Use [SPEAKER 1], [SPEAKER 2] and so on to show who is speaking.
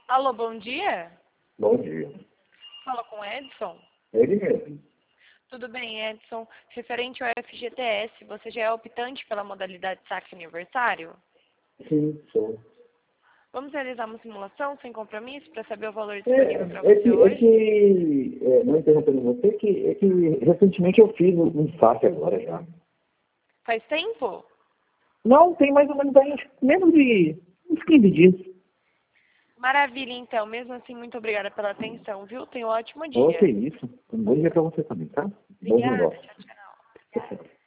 [SPEAKER 1] Alô, bom dia?
[SPEAKER 2] Bom dia.
[SPEAKER 1] Fala com o Edson.
[SPEAKER 2] Ele mesmo.
[SPEAKER 1] Tudo bem, Edson? Referente ao FGTS, você já é optante pela modalidade saque aniversário?
[SPEAKER 2] Sim, sou.
[SPEAKER 1] Vamos realizar uma simulação sem compromisso para saber o valor disponível para você
[SPEAKER 2] não interrompendo você, que recentemente eu fiz um saque agora já.
[SPEAKER 1] Faz tempo?
[SPEAKER 2] Não, tem mais ou menos aí, menos de uns 15 dias.
[SPEAKER 1] Maravilha, então. Mesmo assim, muito obrigada pela atenção, viu? Tenha um ótimo dia.
[SPEAKER 2] Ok, isso. Um bom dia para você também, tá? Bom
[SPEAKER 1] Obrigada,
[SPEAKER 2] negócio.
[SPEAKER 1] tchau, tchau.